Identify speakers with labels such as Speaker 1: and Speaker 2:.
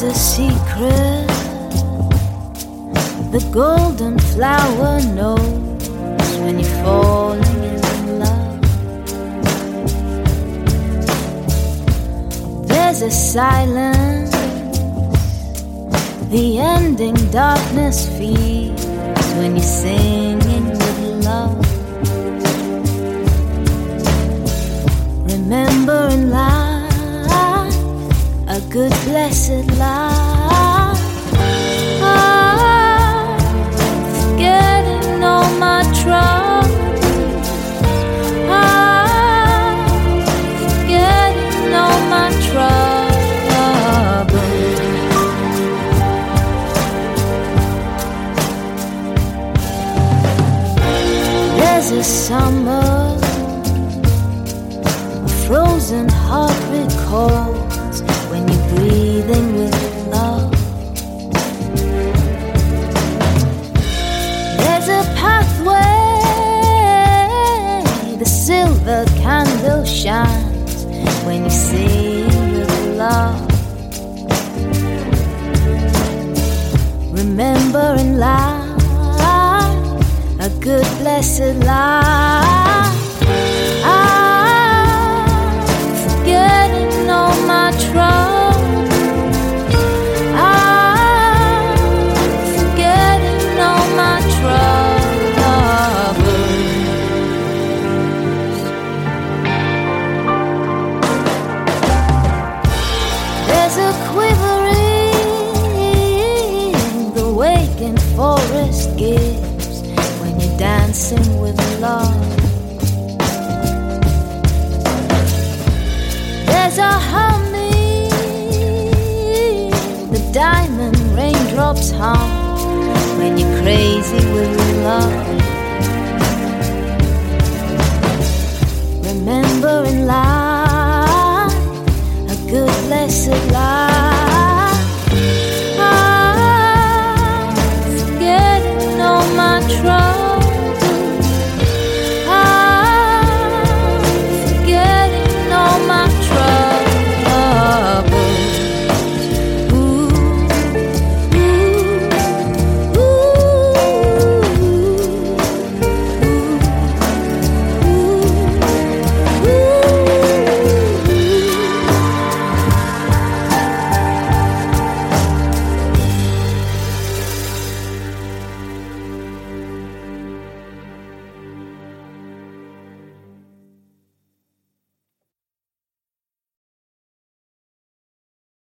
Speaker 1: There's a secret the golden flower knows when you're falling in love. There's a silence the ending darkness feels when you're singing with love. Remember in life a good blessed life. Forgetting all my troubles. Forgetting all my troubles. There's a summer a frozen heart recalls when you're breathing with love. There's a pathway, the silver candle shines when you sing with love. Remember in life a good blessed life. Forgetting all my troubles. Forgetting all my troubles. There's a quivering the waking forest gives when you're dancing with love. There's a humming the diamond raindrops hum when you're crazy with love. Remember in life a good blessed life. Forgetting all my troubles.